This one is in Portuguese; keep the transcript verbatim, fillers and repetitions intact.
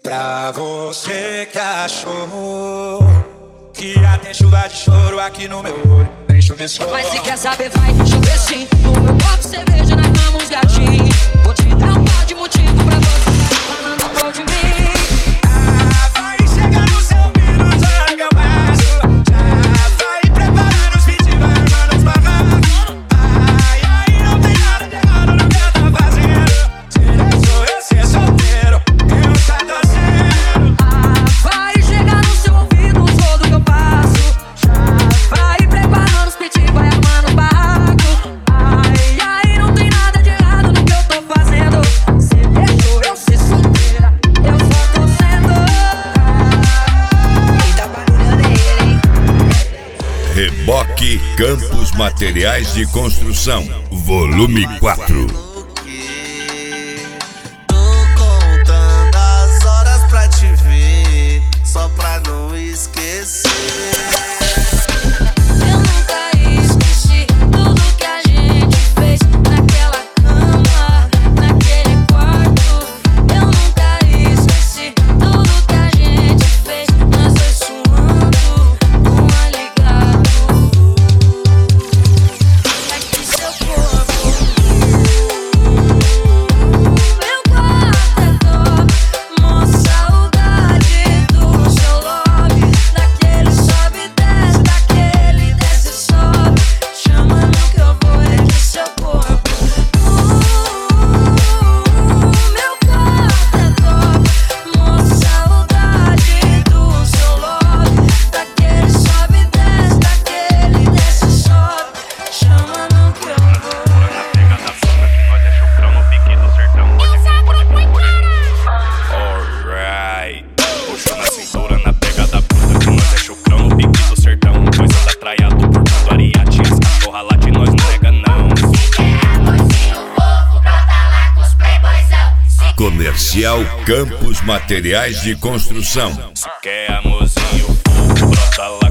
Pra você que achou que ia ter chuva de choro aqui no meu olho, nem chover só. Mas se quer saber vai chover sim. No meu copo cerveja, na cama uns gatinhos. Vou te dar um par de motivo pra você falando por de mim. Ah, vai chegar no seu ouvido, já que eu passo. Já vai preparando os beats, vai armando os barracos. Ai, ai, não tem nada de errado no que eu tô fazendo. Se eu sou eu ser solteiro, eu já tô sendo. Ah, vai chegar no seu ouvido todo que eu passo. Já vai preparando os beats, vai armando os barracos. Ai, ai, não tem nada de errado no que eu tô fazendo. Se deixou eu ser solteira, eu só tô sendo. Eita, barulho dele, hein? Reboque Campos Materiais de Construção, volume quatro. Tô contando as horas pra te ver, só pra não esquecer. Eu nunca esqueci tudo que a gente fez naquela cama, naquele quarto. Eu nunca esqueci tudo que a gente fez, nós dois suando, um ligado. É que seu corpo, meu quarto é top, mó saudade do seu lobby, daquele sobe e desce, daquele desce e sobe, chamando que eu vou, é que seu corpo, meu quarto é top, mó saudade do seu lobby, daquele sobe e desce, daquele desce e sobe, chamando que eu vou. Na pegada samba que nós é chocrão no pique do sertão. Alright. Puxou na cintura na pegada bruta que nós é chocrão no pique do sertão. Coisa da traiado por tudo ariate. As cachorra lá de nós não nega não. Comercial Campos Materiais de Construção. Se quer amorzinho fofo, brota lá